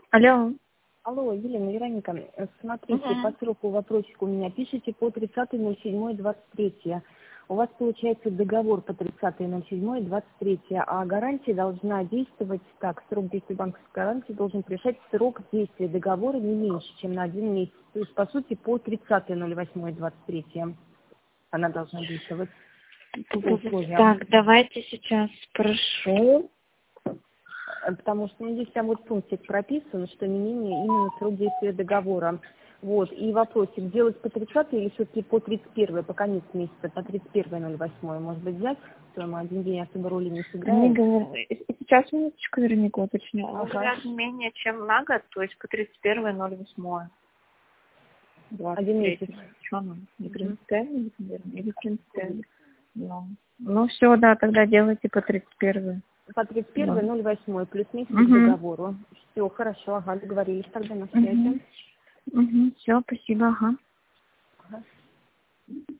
Алло. Алло, Елена, Вероника, смотрите, Угу. по сроку вопросик у меня. Пишите по 30.07.23. У вас получается договор по 30.07.23, а гарантия должна действовать так, срок действия банковской гарантии должен превышать срок действия договора не меньше, чем на 1 месяц. То есть, по сути, по 30.08.23 она должна действовать по условиям. Так, давайте сейчас спрошу. Потому что здесь там вот пунктик прописан, что не менее именно срок действия договора. Вот. И вопросик, делать по 30 или все-таки по 31, по конец месяца, по 31.08, может быть, взять? То мы один день особо роли не Они сыграет. говорят, сейчас минуточку, Вероника, уточню. Ага. Говорят, менее чем на год, то есть по 31.08. 1 месяц. Что оно? Не принципиально, наверное, или принципиально? Ну все, да, тогда делайте по 31. По 31.08 плюс месяц к Угу. договору. Все, хорошо, ага, договорились тогда на связи. Угу. Все, спасибо, ага. Ага.